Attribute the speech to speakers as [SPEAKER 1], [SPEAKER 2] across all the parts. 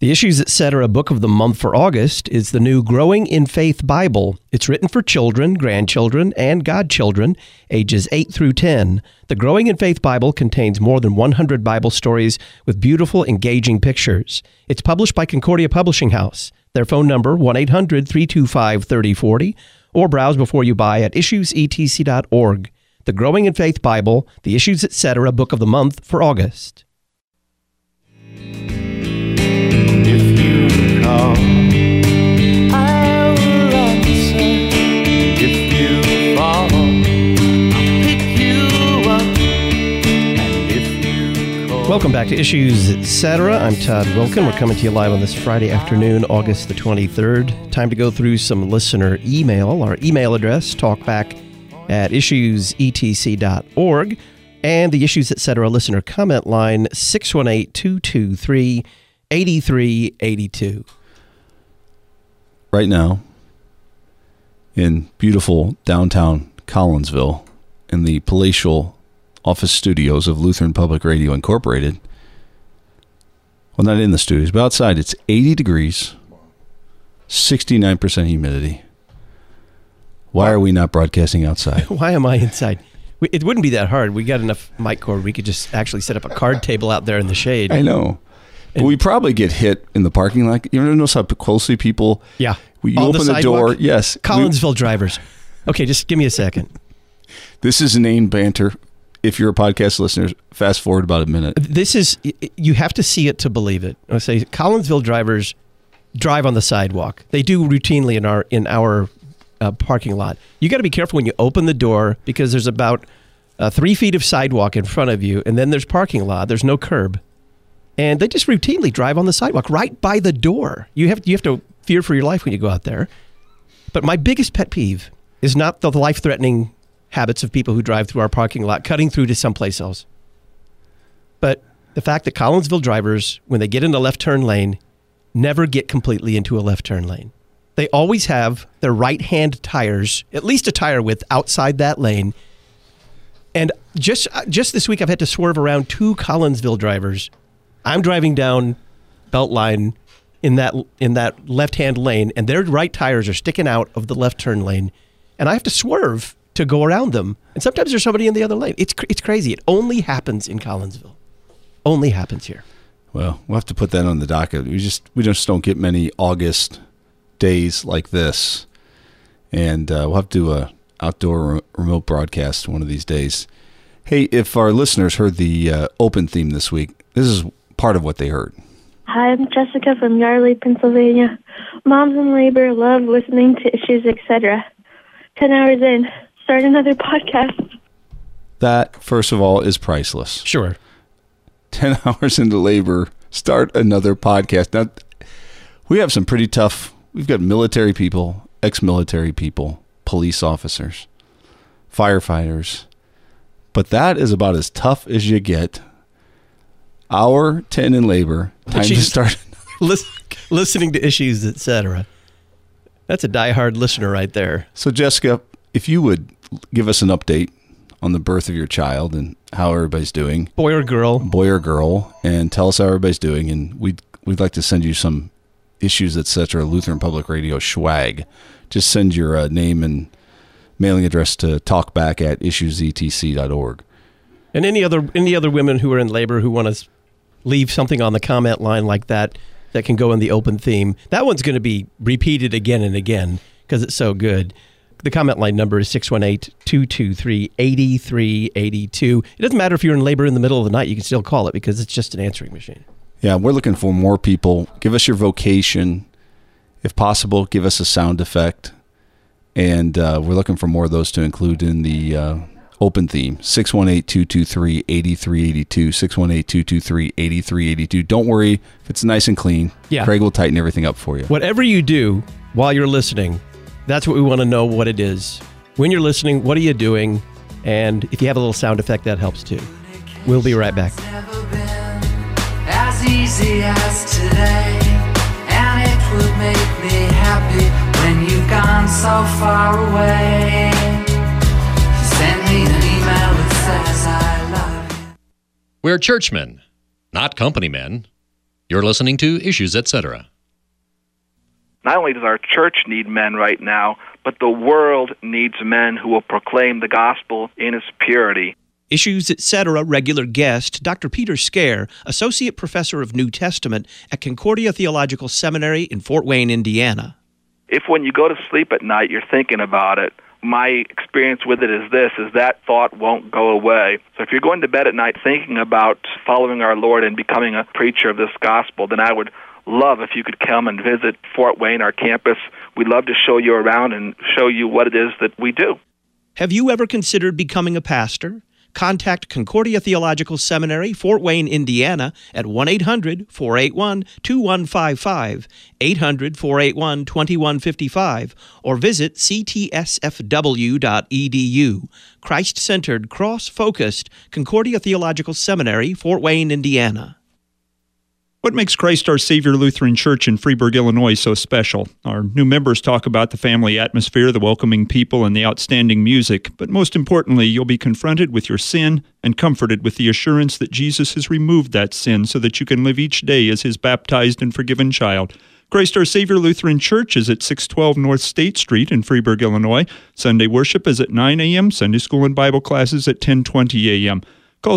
[SPEAKER 1] The Issues Etc. book of the month for August is the new Growing in Faith Bible. It's written for children, grandchildren, and godchildren, ages 8 through 10. The Growing in Faith Bible contains more than 100 Bible stories with beautiful, engaging pictures. It's published by Concordia Publishing House. Their phone number, 1-800-325-3040, or browse before you buy at issuesetc.org. The Growing in Faith Bible, the Issues Etc. book of the month for August.
[SPEAKER 2] If you call, I will answer. If you fall, I'll pick you up. And if you call...
[SPEAKER 1] Welcome back to Issues Etc. I'm Todd Wilken. We're coming to you live on this Friday afternoon, August the 23rd. Time to go through some listener email. Our email address, talkback@issuesetc.org. And the Issues Etc. listener comment line, 618-223-8382.
[SPEAKER 3] Right now, in beautiful downtown Collinsville, in the palatial office studios of Lutheran Public Radio Incorporated, well, not in the studios, but outside, it's 80 degrees, 69% humidity. Why are we not broadcasting outside?
[SPEAKER 1] Why am I inside? It wouldn't be that hard. We got enough mic cord. We could just actually set up a card table out there in the shade.
[SPEAKER 3] I know. But we probably get hit in the parking lot. You ever notice how closely people...
[SPEAKER 1] Yeah.
[SPEAKER 3] You open the door. Yes.
[SPEAKER 1] Collinsville drivers. Okay, just give me a second.
[SPEAKER 3] This is inane banter. If you're a podcast listener, fast forward about a minute.
[SPEAKER 1] This is... You have to see it to believe it. I say Collinsville drivers drive on the sidewalk. They do routinely in our parking lot. You got to be careful when you open the door because there's about 3 feet of sidewalk in front of you, and then there's parking lot. There's no curb. And they just routinely drive on the sidewalk right by the door. You have to fear for your life when you go out there. But my biggest pet peeve is not the life-threatening habits of people who drive through our parking lot, cutting through to someplace else. But the fact that Collinsville drivers, when they get in the left turn lane, never get completely into a left turn lane. They always have their right-hand tires, at least a tire width, outside that lane. And just this week, I've had to swerve around 2 Collinsville drivers. I'm driving down Beltline in that left-hand lane, and their right tires are sticking out of the left turn lane, and I have to swerve to go around them. And sometimes there's somebody in the other lane. It's crazy. It only happens in Collinsville. Only happens here.
[SPEAKER 3] Well, we'll have to put that on the docket. We just don't get many August days like this, and we'll have to do a outdoor remote broadcast one of these days. Hey, if our listeners heard the open theme this week, this is part of what they heard.
[SPEAKER 4] Hi, I'm Jessica from Yardley, Pennsylvania. Moms in labor love listening to Issues Etc. 10 hours in, start another podcast.
[SPEAKER 3] That, first of all, is priceless.
[SPEAKER 1] Sure.
[SPEAKER 3] 10 hours into labor, start another podcast. Now, we have some pretty tough... We've got military people, ex-military people, police officers, firefighters. But that is about as tough as you get. Hour 10 in labor, time to start.
[SPEAKER 1] Listening to Issues, etc. That's a diehard listener right there.
[SPEAKER 3] So, Jessica, if you would give us an update on the birth of your child and how everybody's doing.
[SPEAKER 1] Boy or girl.
[SPEAKER 3] Boy or girl. And tell us how everybody's doing. And we'd like to send you some Issues, etc. Lutheran Public Radio swag. Just send your name and mailing address to talkback@issuesetc.org.
[SPEAKER 1] And any other women who are in labor who want to leave something on the comment line like that can go in the open theme. That one's going to be repeated again and again because it's so good. The comment line number is 618-223-8382. It doesn't matter if you're in labor in the middle of the night. You can still call it because it's just an answering machine.
[SPEAKER 3] Yeah, we're looking for more people. Give us your vocation. If possible, give us a sound effect. And we're looking for more of those to include in the open theme. 618-223-8382. 618-223-8382. Don't worry if it's nice and clean.
[SPEAKER 1] Yeah.
[SPEAKER 3] Craig will tighten everything up for you.
[SPEAKER 1] Whatever you do while you're listening, that's what we want to know what it is. When you're listening, what are you doing? And if you have a little sound effect, that helps too. We'll be right back.
[SPEAKER 5] As easy as today, and it would make me happy when you've gone so far away. Send me an email that says I love you.
[SPEAKER 6] We're churchmen, not company men. You're listening to Issues, Etc.
[SPEAKER 7] Not only does our church need men right now, but the world needs men who will proclaim the gospel in its purity.
[SPEAKER 8] Issues, Etc. regular guest, Dr. Peter Scare, Associate Professor of New Testament at Concordia Theological Seminary in Fort Wayne, Indiana.
[SPEAKER 7] If when you go to sleep at night you're thinking about it, my experience with it is that thought won't go away. So if you're going to bed at night thinking about following our Lord and becoming a preacher of this gospel, then I would love if you could come and visit Fort Wayne, our campus. We'd love to show you around and show you what it is that we do.
[SPEAKER 8] Have you ever considered becoming a pastor? Contact Concordia Theological Seminary, Fort Wayne, Indiana at 1-800-481-2155, 800-481-2155, or visit ctsfw.edu. Christ-centered, cross-focused Concordia Theological Seminary, Fort Wayne, Indiana.
[SPEAKER 9] What makes Christ Our Savior Lutheran Church in Freeburg, Illinois so special? Our new members talk about the family atmosphere, the welcoming people, and the outstanding music. But most importantly, you'll be confronted with your sin and comforted with the assurance that Jesus has removed that sin so that you can live each day as His baptized and forgiven child. Christ Our Savior Lutheran Church is at 612 North State Street in Freeburg, Illinois. Sunday worship is at 9 a.m., Sunday school and Bible classes at 10:20 a.m. Call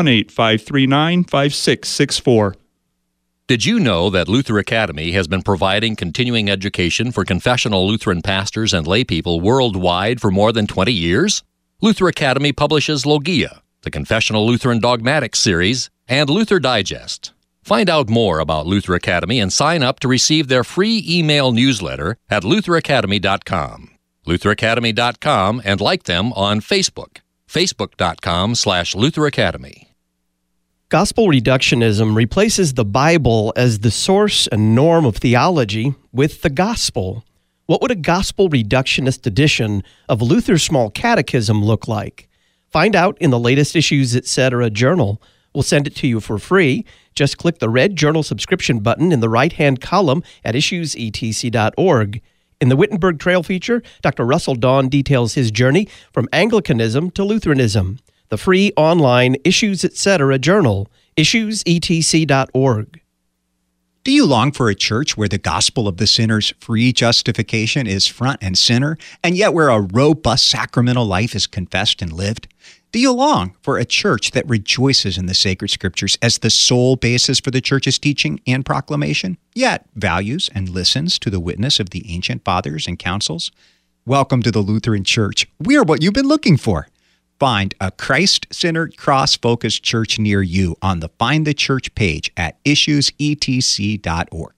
[SPEAKER 9] 618-539-5664.
[SPEAKER 6] Did you know that Luther Academy has been providing continuing education for confessional Lutheran pastors and laypeople worldwide for more than 20 years? Luther Academy publishes Logia, the Confessional Lutheran Dogmatics series, and Luther Digest. Find out more about Luther Academy and sign up to receive their free email newsletter at lutheracademy.com. lutheracademy.com, and like them on Facebook, facebook.com/Luther Academy.
[SPEAKER 1] Gospel reductionism replaces the Bible as the source and norm of theology with the gospel. What would a gospel reductionist edition of Luther's Small Catechism look like? Find out in the latest Issues, Etc. journal. We'll send it to you for free. Just click the red journal subscription button in the right-hand column at issuesetc.org. In the Wittenberg Trail feature, Dr. Russell Dawn details his journey from Anglicanism to Lutheranism. The free online Issues, Etc. journal, issuesetc.org.
[SPEAKER 10] Do you long for a church where the gospel of the sinner's free justification is front and center, and yet where a robust sacramental life is confessed and lived? Do you long for a church that rejoices in the sacred scriptures as the sole basis for the church's teaching and proclamation, yet values and listens to the witness of the ancient fathers and councils? Welcome to the Lutheran Church. We're what you've been looking for. Find a Christ-centered, cross-focused church near you on the Find the Church page at issuesetc.org.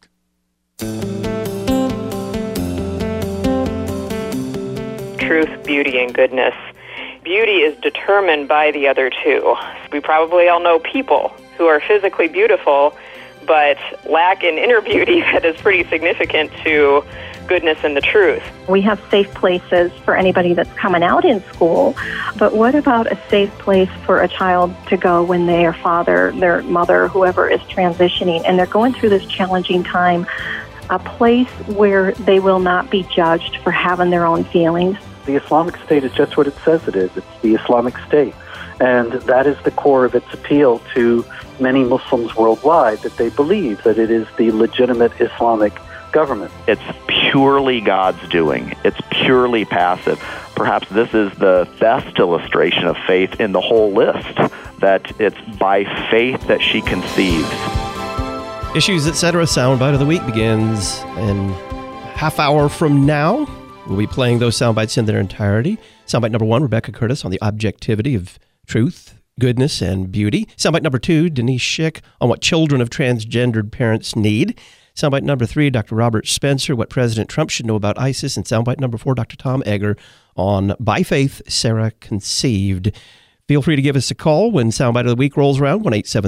[SPEAKER 11] Truth, beauty, and goodness. Beauty is determined by the other two. We probably all know people who are physically beautiful, but lack an inner beauty that is pretty significant to goodness and the truth.
[SPEAKER 12] We have safe places for anybody that's coming out in school, but what about a safe place for a child to go when their father, their mother, whoever is transitioning, and they're going through this challenging time, a place where they will not be judged for having their own feelings?
[SPEAKER 13] The Islamic State is just what it says it is. It's the Islamic State. And that is the core of its appeal to many Muslims worldwide, that they believe that it is the legitimate Islamic government.
[SPEAKER 14] It's purely God's doing. It's purely passive. Perhaps this is the best illustration of faith in the whole list, that it's by faith that she conceives.
[SPEAKER 1] Issues, Etc. Soundbite of the Week begins in half hour from now. We'll be playing those soundbites in their entirety. Soundbite number 1, Rebecca Curtis on the objectivity of truth, goodness, and beauty. Soundbite number 2, Denise Schick on what children of transgendered parents need. Soundbite number 3, Dr. Robert Spencer, what President Trump should know about ISIS. And soundbite number 4, Dr. Tom Egger on By Faith, Sarah Conceived. Feel free to give us a call when Soundbite of the Week rolls around,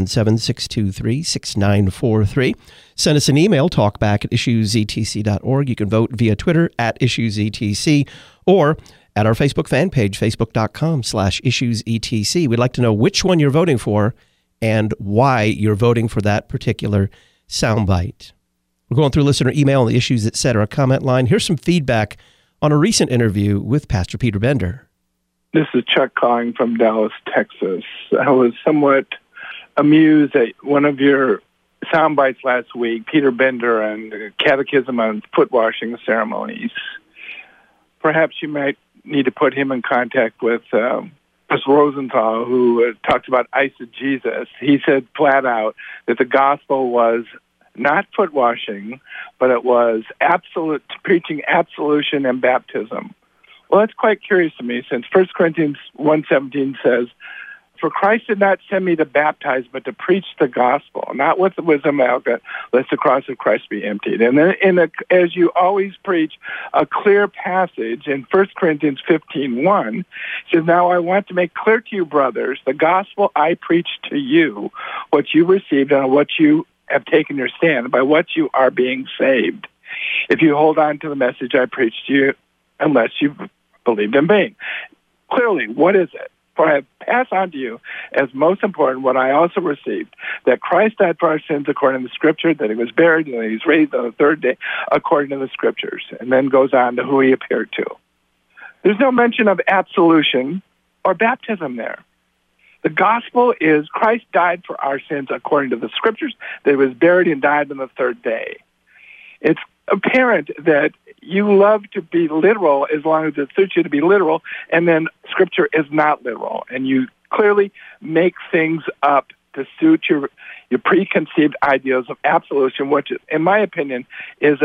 [SPEAKER 1] 1-877-623-6943. Send us an email, talkback@issuesetc.org. You can vote via Twitter @issuesetc or at our Facebook fan page, facebook.com/issuesetc. We'd like to know which one you're voting for and why you're voting for that particular soundbite. We're going through listener email on the Issues, Etc. comment line. Here's some feedback on a recent interview with Pastor Peter Bender.
[SPEAKER 15] This is Chuck calling from Dallas, Texas. I was somewhat amused at one of your sound bites last week, Peter Bender and Catechism on Foot Washing Ceremonies. Perhaps you might need to put him in contact with Chris Rosenthal, who talked about eisegesis. He said flat out that the gospel was not foot washing, but it was preaching absolution and baptism. Well, that's quite curious to me, since 1 Corinthians 1:17 says, "For Christ did not send me to baptize, but to preach the gospel, not with the wisdom of God, lest the cross of Christ be emptied." And then, as you always preach, a clear passage in 1 Corinthians 15:1 says, "Now I want to make clear to you, brothers, the gospel I preached to you, what you received and what you have taken your stand, by what you are being saved, if you hold on to the message I preached to you, unless you believed in vain." Clearly, what is it? "For I have passed on to you as most important what I also received, that Christ died for our sins according to the Scripture, that he was buried, and that he was raised on the third day according to the Scriptures." And then goes on to who he appeared to. There's no mention of absolution or baptism there. The gospel is Christ died for our sins according to the Scriptures, that he was buried and died on the third day. It's apparent that you love to be literal as long as it suits you to be literal, and then Scripture is not literal. And you clearly make things up to suit your preconceived ideas of absolution, which, in my opinion, is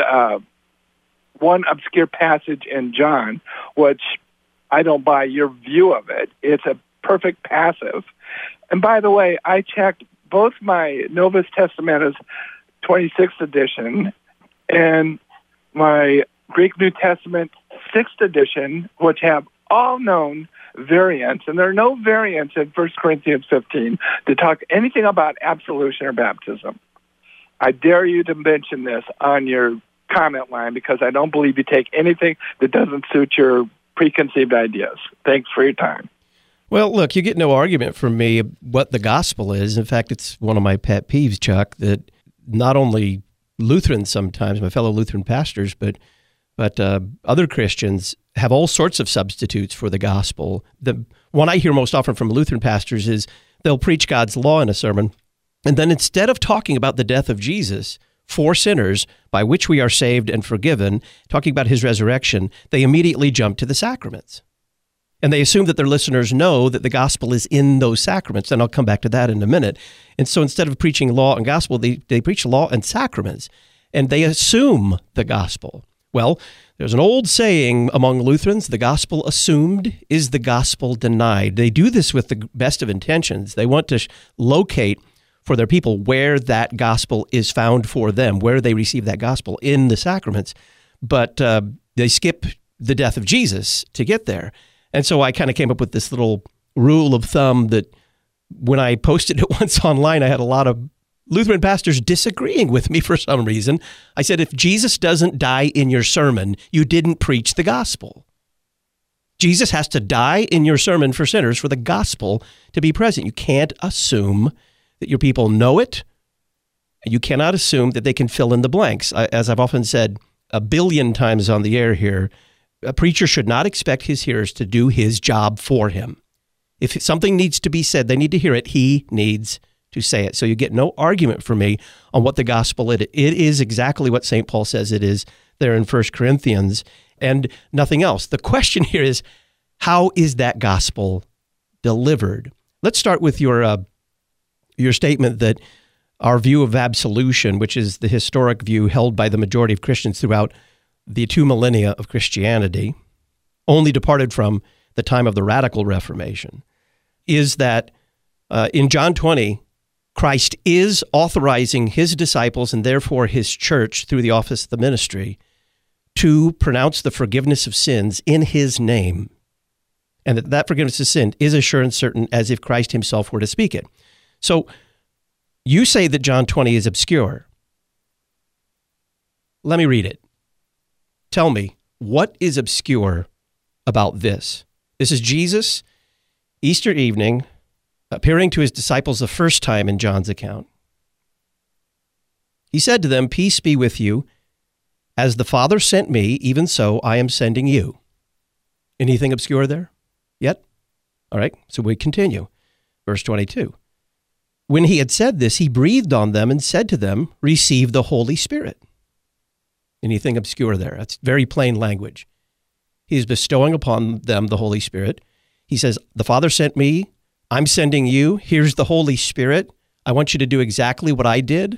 [SPEAKER 15] one obscure passage in John, which I don't buy your view of it. It's a perfect passive. And by the way, I checked both my Novus Testamentis 26th edition and my Greek New Testament 6th edition, which have all known variants, and there are no variants in 1 Corinthians 15 to talk anything about absolution or baptism. I dare you to mention this on your comment line, because I don't believe you take anything that doesn't suit your preconceived ideas. Thanks for your time.
[SPEAKER 1] Well, look, you get no argument from me what the gospel is. In fact, it's one of my pet peeves, Chuck, that not only Lutherans sometimes, my fellow Lutheran pastors, but other Christians have all sorts of substitutes for the gospel. The one I hear most often from Lutheran pastors is they'll preach God's law in a sermon, and then instead of talking about the death of Jesus for sinners, by which we are saved and forgiven, talking about his resurrection, they immediately jump to the sacraments. And they assume that their listeners know that the gospel is in those sacraments. And I'll come back to that in a minute. And so instead of preaching law and gospel, they preach law and sacraments. And they assume the gospel. Well, there's an old saying among Lutherans, the gospel assumed is the gospel denied. They do this with the best of intentions. They want to locate for their people where that gospel is found for them, where they receive that gospel in the sacraments. But they skip the death of Jesus to get there. And so I kind of came up with this little rule of thumb that when I posted it once online, I had a lot of Lutheran pastors disagreeing with me for some reason. I said, if Jesus doesn't die in your sermon, you didn't preach the gospel. Jesus has to die in your sermon for sinners for the gospel to be present. You can't assume that your people know it. You cannot assume that they can fill in the blanks. As I've often said a billion times on the air here, a preacher should not expect his hearers to do his job for him. If something needs to be said, they need to hear it. He needs to say it. So you get no argument from me on what the gospel is. It is exactly what St. Paul says it is there in 1 Corinthians and nothing else. The question here is, how is that gospel delivered? Let's start with your statement that our view of absolution, which is the historic view held by the majority of Christians throughout the 2 millennia of Christianity, only departed from the time of the Radical Reformation, is that in John 20, Christ is authorizing his disciples and therefore his church through the office of the ministry to pronounce the forgiveness of sins in his name, and that forgiveness of sin is assured and certain as if Christ himself were to speak it. So you say that John 20 is obscure. Let me read it. Tell me, what is obscure about this? This is Jesus, Easter evening, appearing to his disciples the first time in John's account. He said to them, "Peace be with you. As the Father sent me, even so I am sending you." Anything obscure there yet? All right, so we continue. Verse 22. When he had said this, he breathed on them and said to them, receive the Holy Spirit. Anything obscure there? That's very plain language. He is bestowing upon them the Holy Spirit. He says, the Father sent me. I'm sending you. Here's the Holy Spirit. I want you to do exactly what I did.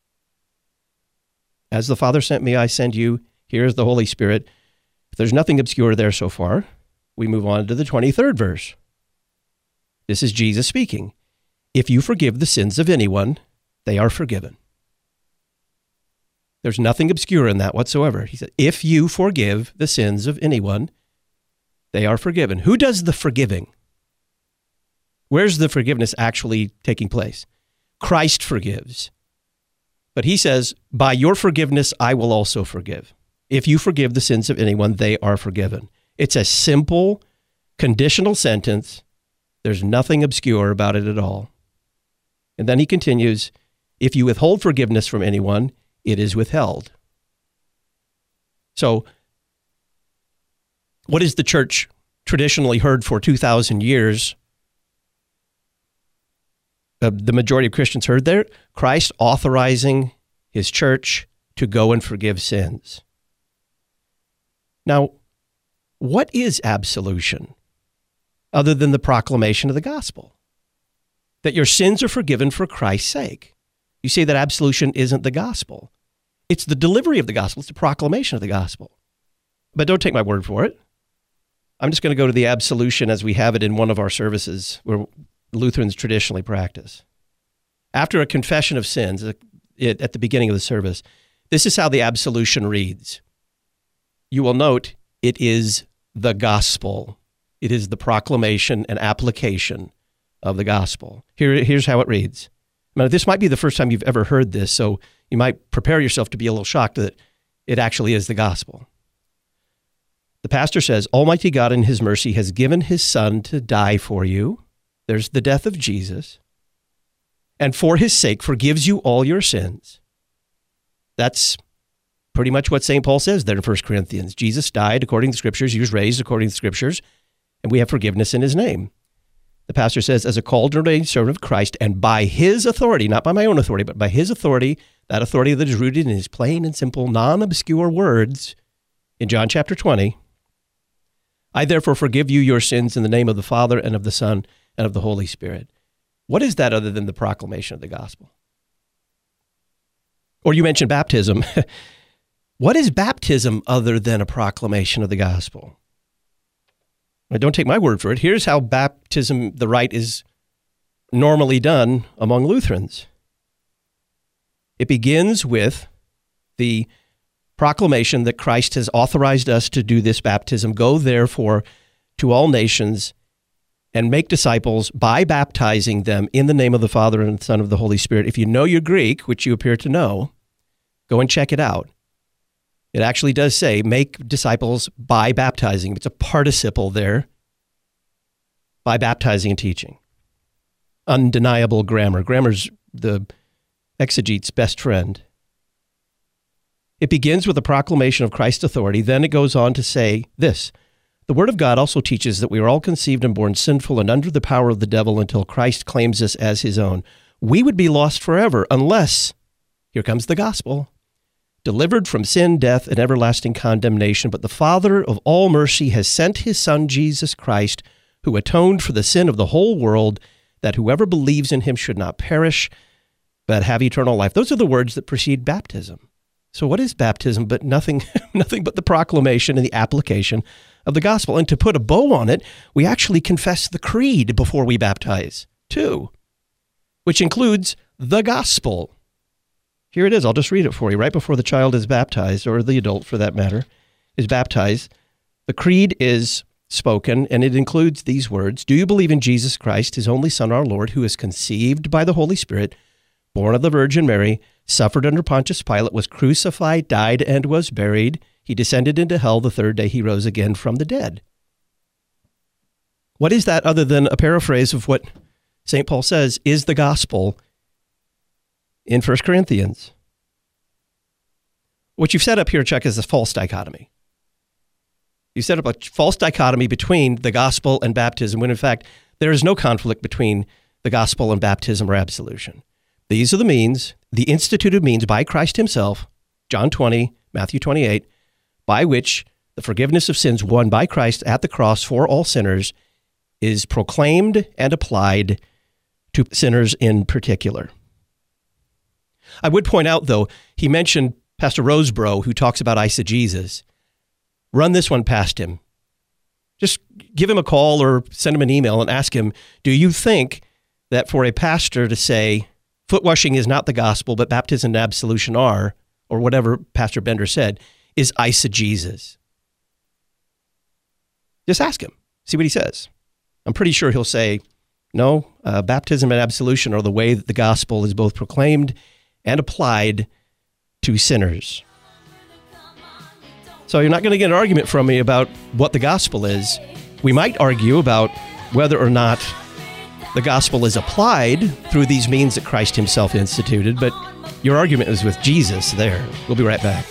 [SPEAKER 1] As the Father sent me, I send you. Here's the Holy Spirit. If there's nothing obscure there so far, we move on to the 23rd verse. This is Jesus speaking. If you forgive the sins of anyone, they are forgiven. There's nothing obscure in that whatsoever. He said, if you forgive the sins of anyone, they are forgiven. Who does the forgiving? Where's the forgiveness actually taking place? Christ forgives. But he says, by your forgiveness, I will also forgive. If you forgive the sins of anyone, they are forgiven. It's a simple, conditional sentence. There's nothing obscure about it at all. And then he continues, if you withhold forgiveness from anyone, it is withheld. So, what has the church traditionally heard for 2,000 years? The majority of Christians heard there, Christ authorizing his church to go and forgive sins. Now, what is absolution other than the proclamation of the gospel? That your sins are forgiven for Christ's sake. You say that absolution isn't the gospel. It's the delivery of the gospel. It's the proclamation of the gospel. But don't take my word for it. I'm just going to go to the absolution as we have it in one of our services where Lutherans traditionally practice. After a confession of sins at the beginning of the service, this is how the absolution reads. You will note it is the gospel. It is the proclamation and application of the gospel. Here's how it reads. Now, this might be the first time you've ever heard this, so you might prepare yourself to be a little shocked that it actually is the gospel. The pastor says, Almighty God in his mercy has given his Son to die for you. There's the death of Jesus. And for his sake forgives you all your sins. That's pretty much what St. Paul says there in 1 Corinthians. Jesus died according to the Scriptures. He was raised according to the Scriptures. And we have forgiveness in his name. The pastor says, as a called and ordained servant of Christ, and by his authority, not by my own authority, but by his authority, that authority that is rooted in his plain and simple, non-obscure words in John chapter 20, I therefore forgive you your sins in the name of the Father and of the Son and of the Holy Spirit. What is that other than the proclamation of the gospel? Or you mentioned baptism. What is baptism other than a proclamation of the gospel? Well, don't take my word for it. Here's how baptism, the rite, is normally done among Lutherans. It begins with the proclamation that Christ has authorized us to do this baptism. Go therefore to all nations and make disciples by baptizing them in the name of the Father and the Son of the Holy Spirit. If you know your Greek, which you appear to know, go and check it out. It actually does say, make disciples by baptizing. It's a participle there. By baptizing and teaching. Undeniable grammar. Grammar's the exegete's best friend. It begins with a proclamation of Christ's authority. Then it goes on to say this. The Word of God also teaches that we are all conceived and born sinful and under the power of the devil until Christ claims us as his own. We would be lost forever unless, here comes the gospel, delivered from sin, death, and everlasting condemnation. But the Father of all mercy has sent his Son, Jesus Christ, who atoned for the sin of the whole world, that whoever believes in him should not perish, but have eternal life. Those are the words that precede baptism. So what is baptism but nothing but the proclamation and the application of the gospel? And to put a bow on it, we actually confess the creed before we baptize, too, which includes the gospel. Here it is. I'll just read it for you. Right before the child is baptized, or the adult for that matter, is baptized, the creed is spoken, and it includes these words. Do you believe in Jesus Christ, his only Son, our Lord, who is conceived by the Holy Spirit, born of the Virgin Mary, suffered under Pontius Pilate, was crucified, died, and was buried. He descended into hell. The third day he rose again from the dead. What is that other than a paraphrase of what St. Paul says is the gospel in 1 Corinthians? What you've set up here, Chuck, is a false dichotomy. You set up a false dichotomy between the gospel and baptism, when in fact there is no conflict between the gospel and baptism or absolution. These are the means, the instituted means by Christ himself, John 20, Matthew 28, by which the forgiveness of sins won by Christ at the cross for all sinners is proclaimed and applied to sinners in particular. I would point out, though, he mentioned Pastor Rosebrough, who talks about eisegesis. Run this one past him. Just give him a call or send him an email and ask him, do you think that for a pastor to say, foot washing is not the gospel, but baptism and absolution are, or whatever Pastor Bender said, is eisegesis? Just ask him. See what he says. I'm pretty sure he'll say, no, baptism and absolution are the way that the gospel is both proclaimed and applied to sinners. So you're not going to get an argument from me about what the gospel is. We might argue about whether or not the gospel is applied through these means that Christ himself instituted, but your argument is with Jesus there. We'll be right back.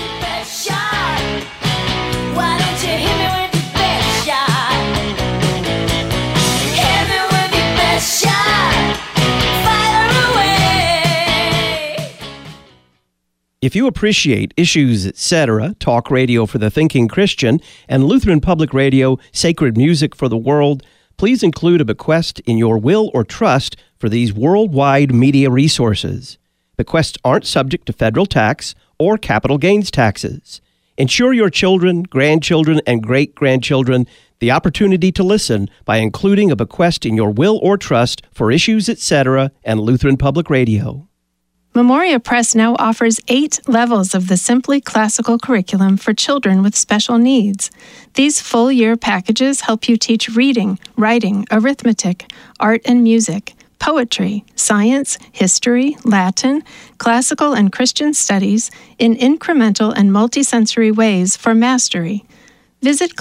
[SPEAKER 1] If you appreciate Issues, Etc., talk radio for the thinking Christian, and Lutheran Public Radio, sacred music for the world, please include a bequest in your will or trust for these worldwide media resources. Bequests aren't subject to federal tax or capital gains taxes. Ensure your children, grandchildren, and great-grandchildren the opportunity to listen by including a bequest in your will or trust for Issues, Etc. and Lutheran Public Radio.
[SPEAKER 16] Memoria Press now offers 8 levels of the Simply Classical curriculum for children with special needs. These full-year packages help you teach reading, writing, arithmetic, art and music, poetry, science, history, Latin, classical and Christian studies in incremental and multisensory ways for mastery. Visit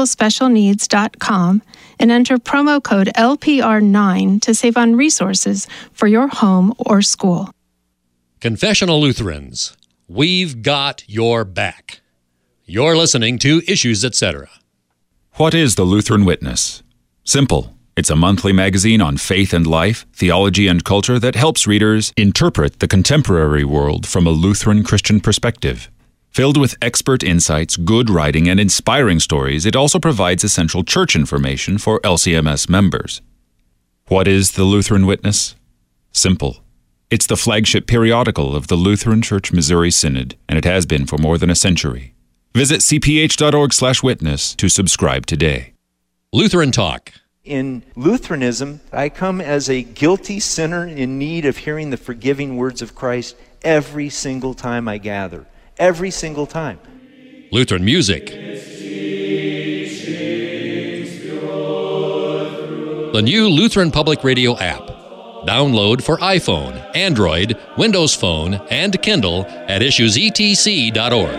[SPEAKER 16] classicalspecialneeds.com and enter promo code LPR9 to save on resources for your home or school.
[SPEAKER 6] Confessional Lutherans, we've got your back. You're listening to Issues, Etc.
[SPEAKER 17] What is the Lutheran Witness? Simple. It's a monthly magazine on faith and life, theology and culture that helps readers interpret the contemporary world from a Lutheran Christian perspective. Filled with expert insights, good writing, and inspiring stories, it also provides essential church information for LCMS members. What is the Lutheran Witness? Simple. It's the flagship periodical of the Lutheran Church Missouri Synod, and it has been for more than a century. Visit cph.org/witness to subscribe today.
[SPEAKER 6] Lutheran Talk.
[SPEAKER 18] In Lutheranism, I come as a guilty sinner in need of hearing the forgiving words of Christ every single time I gather. Every single time.
[SPEAKER 6] Lutheran Music. The new Lutheran Public Radio app. Download for iPhone, Android, Windows Phone, and Kindle at issuesetc.org.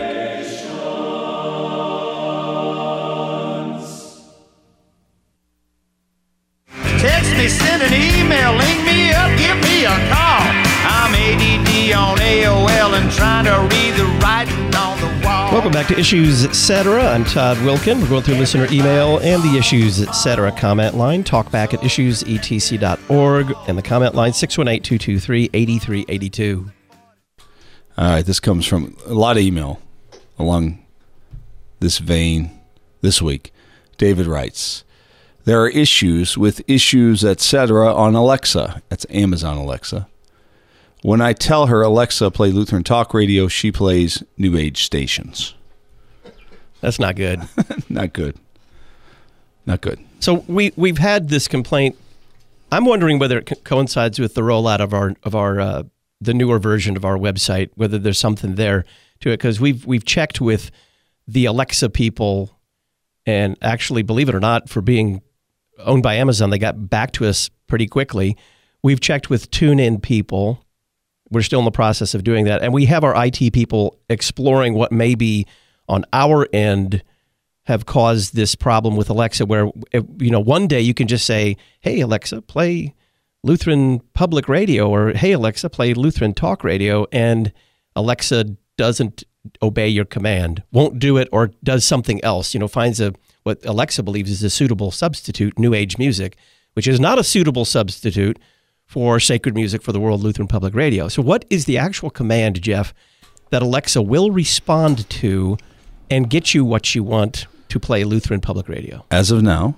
[SPEAKER 2] Text me, send an email, link me up, give me a call. I'm ADD on AOL and trying to read the writing on the wall.
[SPEAKER 1] Welcome back to Issues, Etc. I'm Todd Wilkin. We're going through listener email and the Issues, Etc. comment line. Talk back at issuesetc.org and the comment line 618-223-8382.
[SPEAKER 3] All right, this comes from a lot of email along this vein this week. David writes, there are issues with Issues, Etc. on Alexa. That's Amazon Alexa. When I tell her, Alexa, play Lutheran Talk Radio, she plays New Age stations.
[SPEAKER 1] That's not good.
[SPEAKER 3] Not good. Not good.
[SPEAKER 1] So we've had this complaint. I'm wondering whether it coincides with the rollout of our the newer version of our website, whether there's something there to it, because we've checked with the Alexa people, and actually, believe it or not, for being owned by Amazon, they got back to us pretty quickly. We've checked with TuneIn people. We're still in the process of doing that. And we have our IT people exploring what may be on our end have caused this problem with Alexa, where, one day you can just say, hey, Alexa, play Lutheran Public Radio, or hey, Alexa, play Lutheran Talk Radio, and Alexa doesn't obey your command, won't do it, or does something else, finds what Alexa believes is a suitable substitute, New Age music. which is not a suitable substitute for sacred music for the World Lutheran Public Radio. So what is the actual command, Jeff, that Alexa will respond to and get you what you want to play Lutheran Public Radio?
[SPEAKER 3] As of now,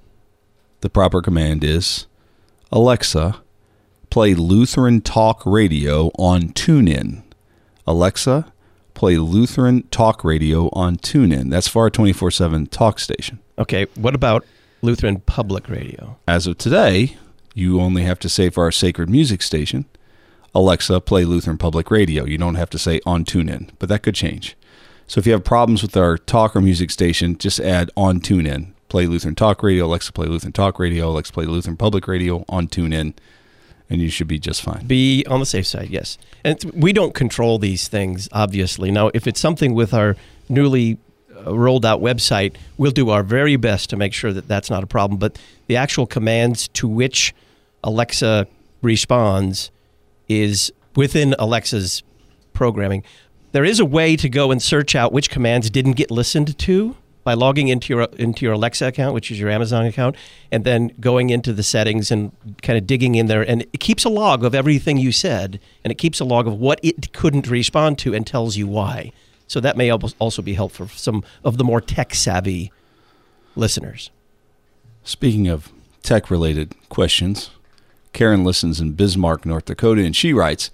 [SPEAKER 3] the proper command is, Alexa, play Lutheran Talk Radio on TuneIn. Alexa, play Lutheran Talk Radio on TuneIn. That's for our 24/7 talk station.
[SPEAKER 1] Okay, what about Lutheran Public Radio?
[SPEAKER 3] As of today, you only have to say for our sacred music station, Alexa, play Lutheran Public Radio. You don't have to say on TuneIn, but that could change. So if you have problems with our talk or music station, just add on TuneIn. Play Lutheran Talk Radio, Alexa, play Lutheran Talk Radio, Alexa, play Lutheran Public Radio on TuneIn, and you should be just fine.
[SPEAKER 1] Be on the safe side, yes. And we don't control these things, obviously. Now, if it's something with our newly rolled out website, we'll do our very best to make sure that that's not a problem. But the actual commands to which Alexa responds is within Alexa's programming. There is a way to go and search out which commands didn't get listened to by logging into your Alexa account, which is your Amazon account, and then going into the settings and kind of digging in there. And it keeps a log of everything you said, and it keeps a log of what it couldn't respond to and tells you why. So that may also be helpful for some of the more tech-savvy listeners.
[SPEAKER 3] Speaking of tech-related questions, Karen listens in Bismarck, North Dakota, and she writes,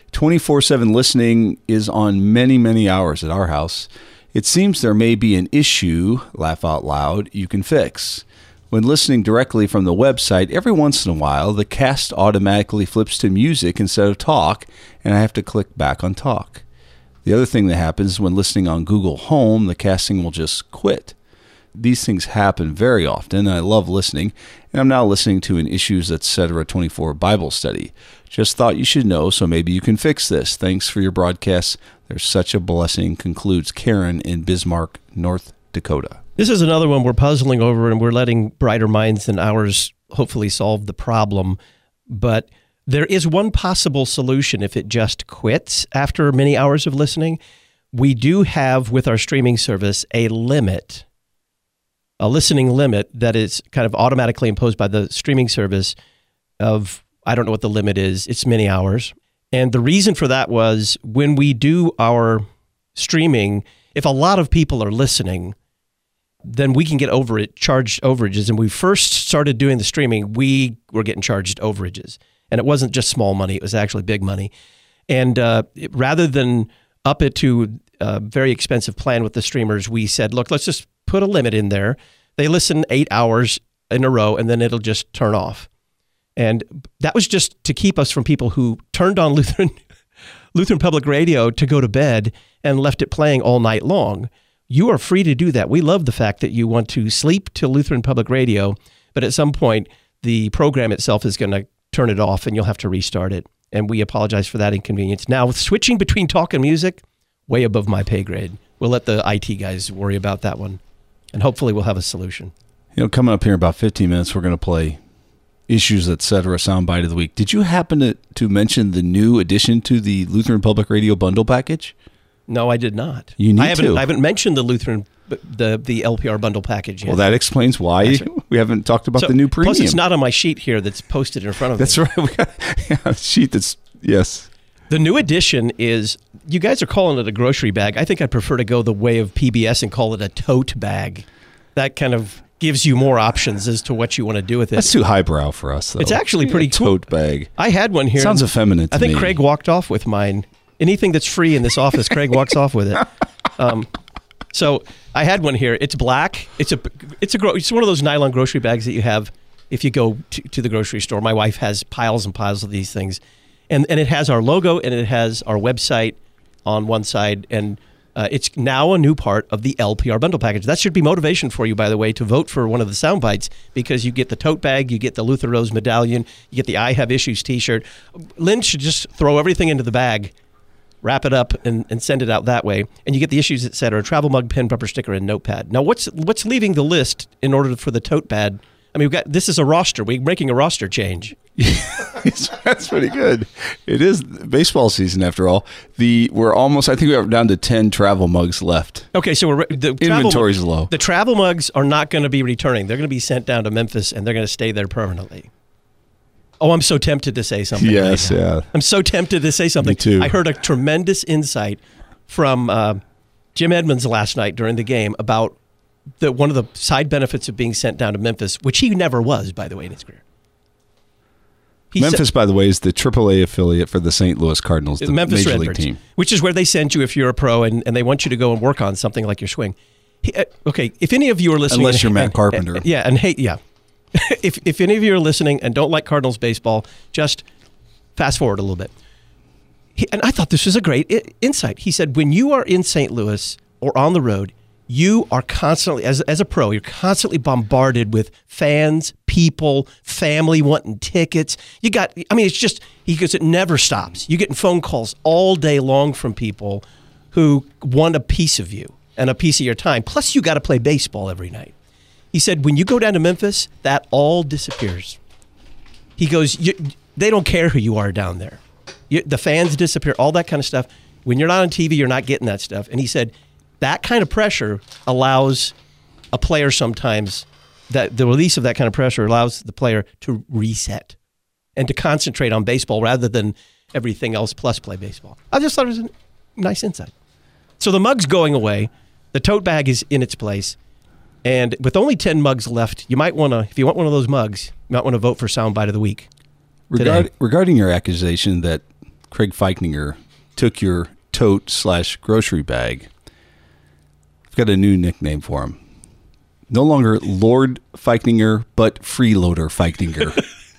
[SPEAKER 3] 24/7 listening is on many, many hours at our house. It seems there may be an issue, laugh out loud, you can fix. When listening directly from the website, every once in a while, the cast automatically flips to music instead of talk, and I have to click back on talk. The other thing that happens when listening on Google Home, the casting will just quit. These things happen very often, and I love listening, and I'm now listening to an Issues Etc. 24 Bible study. Just thought you should know, so maybe you can fix this. Thanks for your broadcasts. They're such a blessing, concludes Karen in Bismarck, North Dakota.
[SPEAKER 1] This is another one we're puzzling over, and we're letting brighter minds than ours hopefully solve the problem. But there is one possible solution if it just quits after many hours of listening. We do have, with our streaming service, a limit, a listening limit that is kind of automatically imposed by the streaming service of, I don't know what the limit is, it's many hours. And the reason for that was when we do our streaming, if a lot of people are listening, then we can get charged overages. And when we first started doing the streaming, we were getting charged overages. And it wasn't just small money, it was actually big money. And rather than up it to a very expensive plan with the streamers, we said, look, let's just put a limit in there. They listen 8 hours in a row, and then it'll just turn off. And that was just to keep us from people who turned on Lutheran Public Radio to go to bed and left it playing all night long. You are free to do that. We love the fact that you want to sleep to Lutheran Public Radio, but at some point, the program itself is going to turn it off, and you'll have to restart it. And we apologize for that inconvenience. Now, switching between talk and music, way above my pay grade. We'll let the IT guys worry about that one, and hopefully we'll have a solution.
[SPEAKER 3] You know, coming up here in about 15 minutes, we're going to play Issues Etc. Soundbite of the Week. Did you happen to mention the new addition to the Lutheran Public Radio bundle package?
[SPEAKER 1] No, I did not.
[SPEAKER 3] You need to.
[SPEAKER 1] I haven't mentioned the Lutheran, the LPR bundle package yet.
[SPEAKER 3] Well, that explains why we haven't talked about the new premium.
[SPEAKER 1] Plus, it's not on my sheet here that's posted in front of me.
[SPEAKER 3] That's right. We got a sheet that's, yes.
[SPEAKER 1] The new edition is, you guys are calling it a grocery bag. I think I'd prefer to go the way of PBS and call it a tote bag. That kind of gives you more options as to what you want to do with it.
[SPEAKER 3] That's too highbrow for us, though.
[SPEAKER 1] It's actually pretty cool.
[SPEAKER 3] Tote bag.
[SPEAKER 1] I had one here.
[SPEAKER 3] Sounds effeminate to me.
[SPEAKER 1] I think Craig walked off with mine. Anything that's free in this office, Craig walks off with it. So I had one here. It's black. It's one of those nylon grocery bags that you have if you go to the grocery store. My wife has piles and piles of these things. And it has our logo, and it has our website on one side, and it's now a new part of the LPR bundle package. That should be motivation for you, by the way, to vote for one of the sound bites, because you get the tote bag, you get the Luther Rose medallion, you get the I Have Issues t-shirt. Lynn should just throw everything into the bag, wrap it up, and send it out that way, and you get the Issues Etc. travel mug, pen, bumper sticker, and notepad. Now, what's leaving the list in order for the tote bag? I mean, this is a roster. We're making a roster change.
[SPEAKER 3] That's pretty good. It is baseball season after all. We're almost. I think we're down to 10 travel mugs left.
[SPEAKER 1] Okay, so the
[SPEAKER 3] inventory's low.
[SPEAKER 1] The travel mugs are not going to be returning. They're going to be sent down to Memphis, and they're going to stay there permanently. Oh, I'm so tempted to say something.
[SPEAKER 3] Yes,
[SPEAKER 1] right now.
[SPEAKER 3] yeah.
[SPEAKER 1] I'm so tempted to say something.
[SPEAKER 3] Me too.
[SPEAKER 1] I heard a tremendous insight from Jim Edmonds last night during the game about one of the side benefits of being sent down to Memphis, which he never was, by the way, in his career.
[SPEAKER 3] Memphis, by the way, is the AAA affiliate for the St. Louis Cardinals, the
[SPEAKER 1] Memphis
[SPEAKER 3] Major
[SPEAKER 1] Redbirds,
[SPEAKER 3] League team.
[SPEAKER 1] which is where they send you if you're a pro and they want you to go and work on something like your swing. Okay, if any of you are listening,
[SPEAKER 3] unless you're Matt Carpenter,
[SPEAKER 1] if any of you are listening and don't like Cardinals baseball, just fast forward a little bit. And I thought this was a great insight. He said, when you are in St. Louis or on the road, you are constantly, as a pro, you're constantly bombarded with fans, people, family wanting tickets. It's just, he goes, it never stops. You're getting phone calls all day long from people who want a piece of you and a piece of your time. Plus, you got to play baseball every night. He said, when you go down to Memphis, that all disappears. He goes, they don't care who you are down there. The fans disappear, all that kind of stuff. When you're not on TV, you're not getting that stuff. And he said, that kind of pressure allows a player sometimes, that the release of that kind of pressure allows the player to reset and to concentrate on baseball rather than everything else plus play baseball. I just thought it was a nice insight. So the mug's going away. The tote bag is in its place. And with only 10 mugs left, you might want to, if you want one of those mugs, you might want to vote for Soundbite of the Week.
[SPEAKER 3] Regarding your accusation that Craig Feichninger took your tote/grocery bag, I've got a new nickname for him. No longer Lord Feichninger, but Freeloader Feichninger.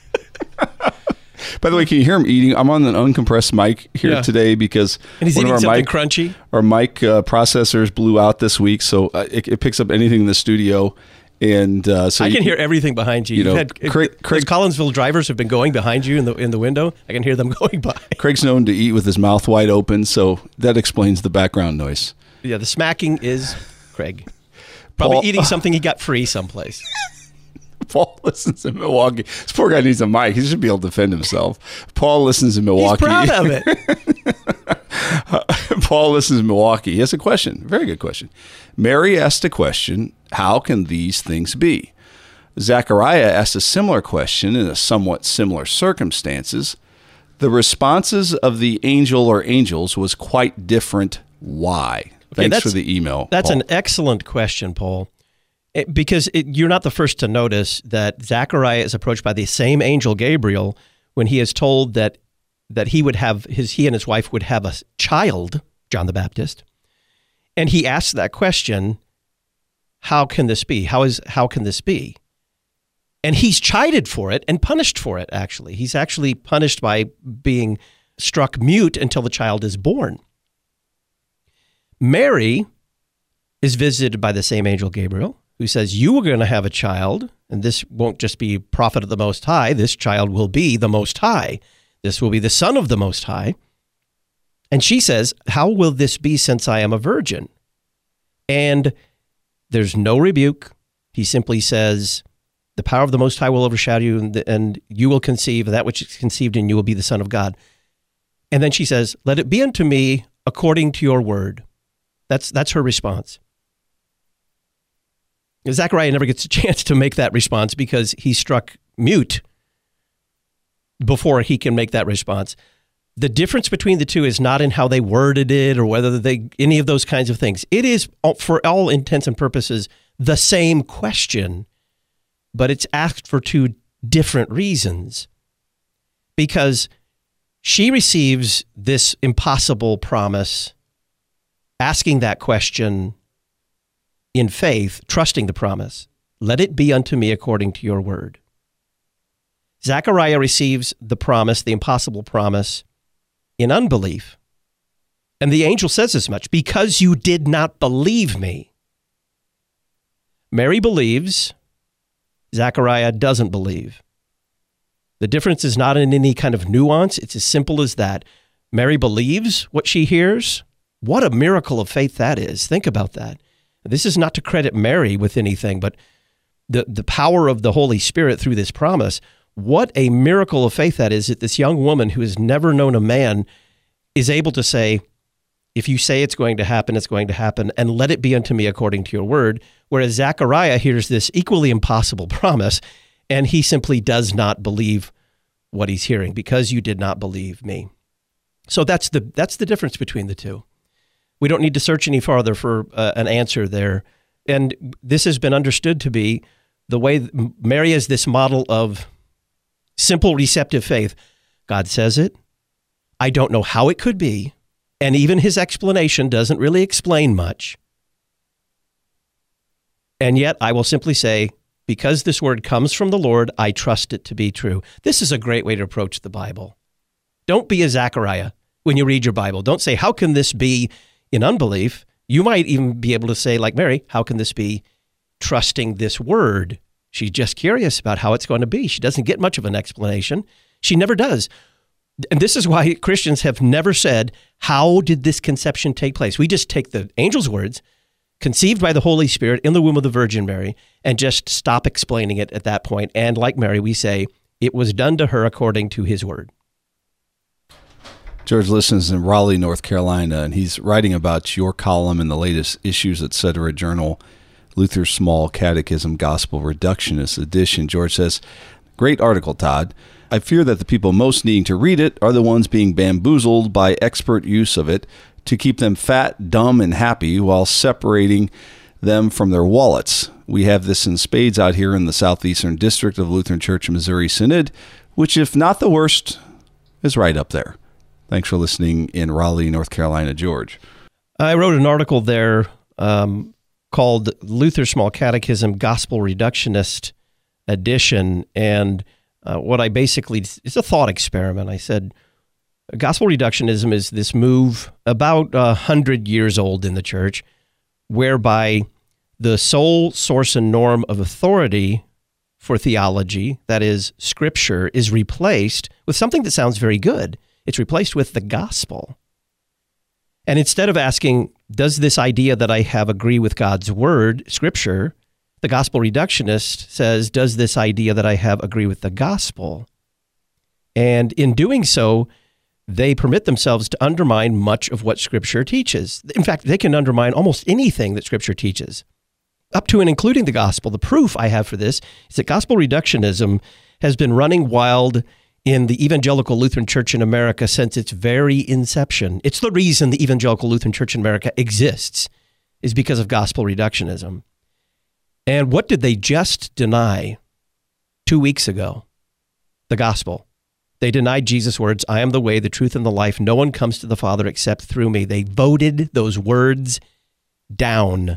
[SPEAKER 3] By the way, can you hear him eating? I'm on an uncompressed mic here today because
[SPEAKER 1] and he's eating something crunchy.
[SPEAKER 3] Our mic processors blew out this week, so it picks up anything in the studio. And so
[SPEAKER 1] I can hear everything behind you.
[SPEAKER 3] Craig,
[SPEAKER 1] Collinsville drivers have been going behind you in the window. I can hear them going by.
[SPEAKER 3] Craig's known to eat with his mouth wide open, so that explains the background noise.
[SPEAKER 1] Yeah, the smacking is Craig. Probably eating something he got free someplace.
[SPEAKER 3] Paul listens in Milwaukee. This poor guy needs a mic. He should be able to defend himself. Paul listens in Milwaukee.
[SPEAKER 1] He's proud of it.
[SPEAKER 3] Paul listens in Milwaukee. He has a question. Very good question. Mary asked a question, how can these things be? Zechariah asked a similar question in a somewhat similar circumstances. The responses of the angel or angels was quite different. Why?
[SPEAKER 1] Okay,
[SPEAKER 3] Thanks for the email,
[SPEAKER 1] That's
[SPEAKER 3] Paul.
[SPEAKER 1] an excellent question, Paul. You're not the first to notice that Zechariah is approached by the same angel Gabriel when he is told that he and his wife would have a child, John the Baptist, and he asks that question, how can this be? How can this be? And he's chided for it and punished for it, actually. He's actually punished by being struck mute until the child is born. Mary is visited by the same angel Gabriel, who says, you are going to have a child, and this won't just be prophet of the Most High. This child will be the Most High. This will be the Son of the Most High. And she says, how will this be since I am a virgin? And there's no rebuke. He simply says, the power of the Most High will overshadow you, and you will conceive, and that which is conceived in you will be the Son of God. And then she says, let it be unto me according to your word. That's her response. Zechariah never gets a chance to make that response because he's struck mute before he can make that response. The difference between the two is not in how they worded it or whether any of those kinds of things. It is, for all intents and purposes, the same question, but it's asked for two different reasons. Because she receives this impossible promise, asking that question in faith, trusting the promise. Let it be unto me according to your word. Zechariah receives the promise, the impossible promise, in unbelief. And the angel says as much, because you did not believe me. Mary believes, Zechariah doesn't believe. The difference is not in any kind of nuance. It's as simple as that. Mary believes what she hears. What a miracle of faith that is. Think about that. This is not to credit Mary with anything, but the power of the Holy Spirit through this promise. what a miracle of faith that is, that this young woman who has never known a man is able to say, if you say it's going to happen, it's going to happen, and let it be unto me according to your word. Whereas Zechariah hears this equally impossible promise, and he simply does not believe what he's hearing, because you did not believe me. So that's the difference between the two. We don't need to search any farther for an answer there. And this has been understood to be the way Mary is this model of simple receptive faith. God says it. I don't know how it could be. And even his explanation doesn't really explain much. And yet I will simply say, because this word comes from the Lord, I trust it to be true. This is a great way to approach the Bible. Don't be a Zechariah when you read your Bible. Don't say, how can this be in unbelief? You might even be able to say, like Mary, how can this be trusting this word? She's just curious about how it's going to be. She doesn't get much of an explanation. She never does. And this is why Christians have never said, how did this conception take place? We just take the angel's words, conceived by the Holy Spirit in the womb of the Virgin Mary, and just stop explaining it at that point. And like Mary, we say, it was done to her according to his word.
[SPEAKER 3] George listens in Raleigh, North Carolina, and he's writing about your column in the latest Issues, Etc. journal, Luther's Small Catechism, Gospel Reductionist Edition. George says, great article, Todd. I fear that the people most needing to read it are the ones being bamboozled by expert use of it to keep them fat, dumb, and happy while separating them from their wallets. We have this in spades out here in the Southeastern District of Lutheran Church in Missouri Synod, which, if not the worst, is right up there. Thanks for listening in Raleigh, North Carolina, George.
[SPEAKER 1] I wrote an article there called Luther's Small Catechism, Gospel Reductionist Edition, and what I basically, it's a thought experiment. I said, gospel reductionism is this move about 100 years old in the church, whereby the sole source and norm of authority for theology, that is, Scripture, is replaced with something that sounds very good. It's replaced with the gospel. And instead of asking, does this idea that I have agree with God's word, Scripture, the gospel reductionist says, does this idea that I have agree with the gospel? And in doing so, they permit themselves to undermine much of what Scripture teaches. In fact, they can undermine almost anything that Scripture teaches, up to and including the gospel. The proof I have for this is that gospel reductionism has been running wild in the Evangelical Lutheran Church in America since its very inception. It's the reason the Evangelical Lutheran Church in America exists, is because of gospel reductionism. And what did they just deny 2 weeks ago? The gospel. They denied Jesus' words, I am the way, the truth, and the life. No one comes to the Father except through me. They voted those words down.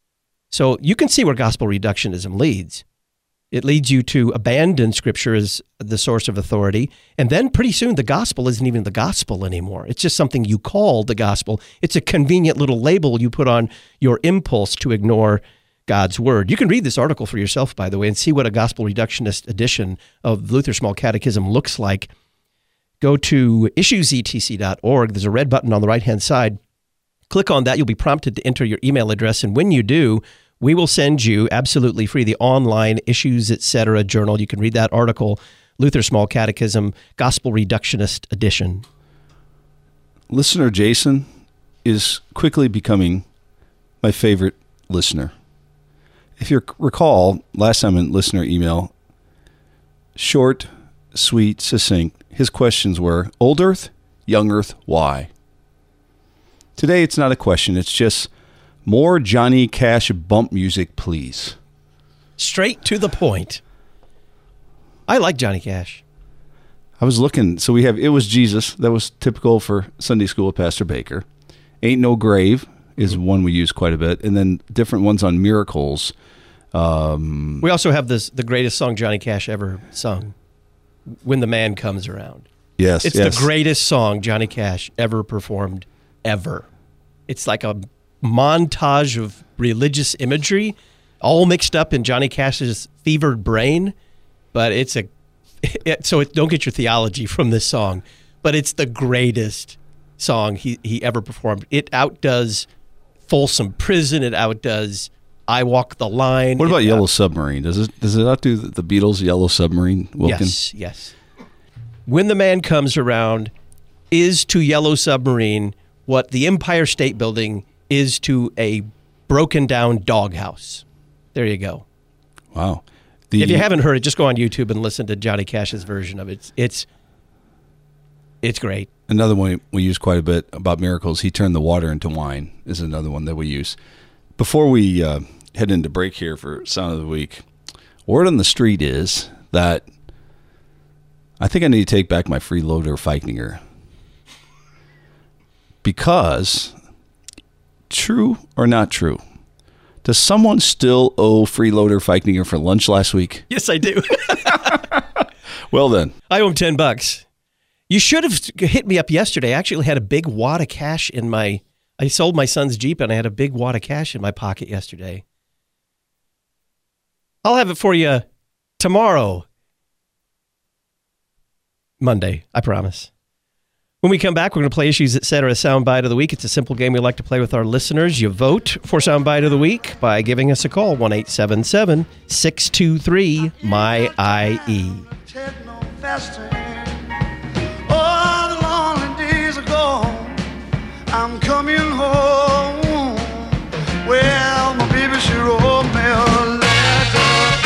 [SPEAKER 1] So you can see where gospel reductionism leads. It leads you to abandon Scripture as the source of authority, and then pretty soon the gospel isn't even the gospel anymore. It's just something you call the gospel. It's a convenient little label you put on your impulse to ignore God's word. You can read this article for yourself, by the way, and see what a gospel reductionist edition of Luther's Small Catechism looks like. Go to issuesetc.org. There's a red button on the right-hand side. Click on that. You'll be prompted to enter your email address, and when you do, we will send you absolutely free the online Issues, Etc. journal. You can read that article, Luther's Small Catechism, Gospel Reductionist Edition.
[SPEAKER 3] Listener Jason is quickly becoming my favorite listener. If you recall, last time in listener email, short, sweet, succinct, his questions were, old Earth, young Earth, why? Today it's not a question, it's just more Johnny Cash bump music, please.
[SPEAKER 1] Straight to the point. I like Johnny Cash.
[SPEAKER 3] I was looking, so we have It Was Jesus, that was typical for Sunday school with Pastor Baker. Ain't No Grave is one we use quite a bit, and then different ones on miracles.
[SPEAKER 1] We also have the greatest song Johnny Cash ever sung, When the Man Comes Around.
[SPEAKER 3] Yes,
[SPEAKER 1] it's the greatest song Johnny Cash ever performed, ever. It's like a montage of religious imagery, all mixed up in Johnny Cash's fevered brain, but don't get your theology from this song, but it's the greatest song he ever performed. It outdoes Folsom Prison. It outdoes I Walk the Line.
[SPEAKER 3] What about Yellow Submarine? Does it not do the Beatles' Yellow Submarine, Wilkin?
[SPEAKER 1] Yes. When the Man Comes Around is to Yellow Submarine what the Empire State Building is to a broken down doghouse. There you go.
[SPEAKER 3] Wow.
[SPEAKER 1] If you haven't heard it, just go on YouTube and listen to Johnny Cash's version of it. It's great.
[SPEAKER 3] Another one we use quite a bit about miracles, He Turned the Water into Wine, is another one that we use. Before we head into break here for Sound of the Week, word on the street is that I think I need to take back my freeloader Feichninger. Because, true or not true, does someone still owe freeloader Feichninger for lunch last week?
[SPEAKER 1] Yes, I do.
[SPEAKER 3] Well then.
[SPEAKER 1] I owe him $10. You should have hit me up yesterday. I actually had a big wad of cash in I sold my son's Jeep and I had a big wad of cash in my pocket yesterday. I'll have it for you tomorrow. Monday, I promise. When we come back, we're going to play Issues Etc. Soundbite of the Week. It's a simple game we like to play with our listeners. You vote for Soundbite of the Week by giving us a call, 1-877-623-MY-IE.
[SPEAKER 2] Oh, the lonely days are gone. I'm coming home. Well, my baby, she wrote me a letter.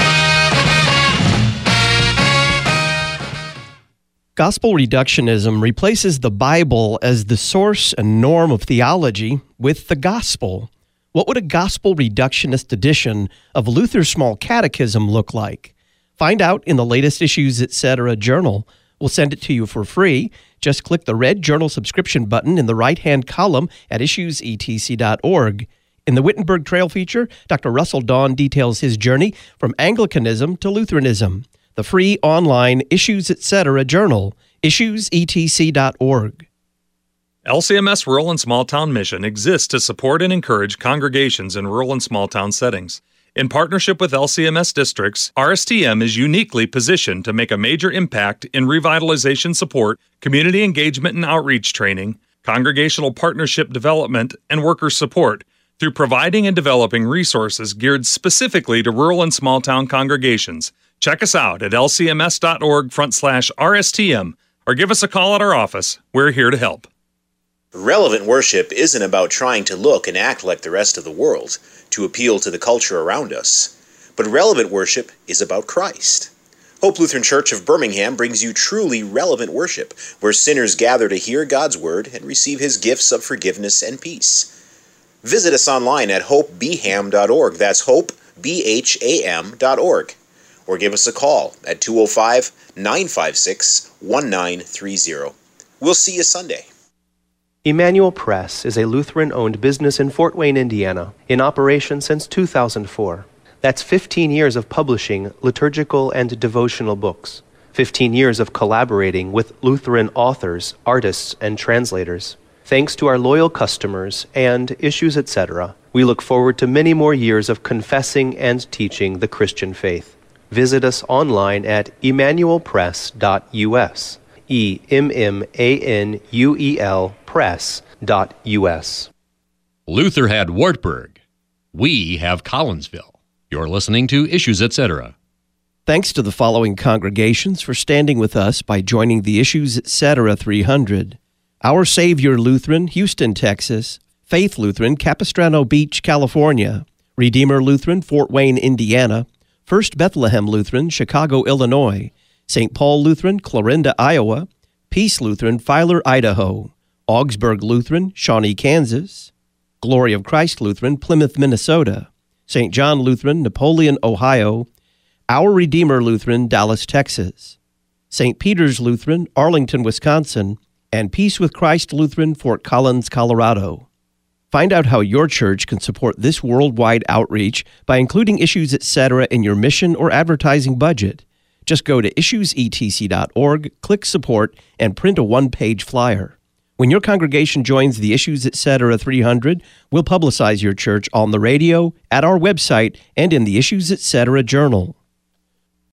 [SPEAKER 1] Gospel reductionism replaces the Bible as the source and norm of theology with the gospel. What would a gospel reductionist edition of Luther's Small Catechism look like? Find out in the latest Issues Etc. journal. We'll send it to you for free. Just click the red journal subscription button in the right-hand column at issuesetc.org. In the Wittenberg Trail feature, Dr. Russell Dawn details his journey from Anglicanism to Lutheranism. The free online Issues Etc. journal, issuesetc.org.
[SPEAKER 19] LCMS Rural and Small Town Mission exists to support and encourage congregations in rural and small town settings. In partnership with LCMS districts, RSTM is uniquely positioned to make a major impact in revitalization support, community engagement and outreach training, congregational partnership development, and worker support through providing and developing resources geared specifically to rural and small town congregations. Check us out at lcms.org/RSTM or give us a call at our office. We're here to help.
[SPEAKER 20] Relevant worship isn't about trying to look and act like the rest of the world to appeal to the culture around us, but relevant worship is about Christ. Hope Lutheran Church of Birmingham brings you truly relevant worship, where sinners gather to hear God's word and receive his gifts of forgiveness and peace. Visit us online at hopebham.org. That's hopebham.org. Or give us a call at 205-956-1930. We'll see you Sunday.
[SPEAKER 21] Emmanuel Press is a Lutheran-owned business in Fort Wayne, Indiana, in operation since 2004. That's 15 years of publishing liturgical and devotional books, 15 years of collaborating with Lutheran authors, artists, and translators. Thanks to our loyal customers and Issues Etc., we look forward to many more years of confessing and teaching the Christian faith. Visit us online at emmanuelpress.us. EMMANUEL press.us.
[SPEAKER 6] Luther had Wartburg. We have Collinsville. You're listening to Issues Etc.
[SPEAKER 1] Thanks to the following congregations for standing with us by joining the Issues Etc. 300. Our Savior Lutheran, Houston, Texas. Faith Lutheran, Capistrano Beach, California. Redeemer Lutheran, Fort Wayne, Indiana. First Bethlehem Lutheran, Chicago, Illinois. St. Paul Lutheran, Clarinda, Iowa. Peace Lutheran, Filer, Idaho. Augsburg Lutheran, Shawnee, Kansas. Glory of Christ Lutheran, Plymouth, Minnesota. St. John Lutheran, Napoleon, Ohio. Our Redeemer Lutheran, Dallas, Texas. St. Peter's Lutheran, Arlington, Wisconsin. And Peace with Christ Lutheran, Fort Collins, Colorado. Find out how your church can support this worldwide outreach by including Issues Etc. in your mission or advertising budget. Just go to issuesetc.org, click Support, and print a one-page flyer. When your congregation joins the Issues Etc. 300, we'll publicize your church on the radio, at our website, and in the Issues Etc. journal.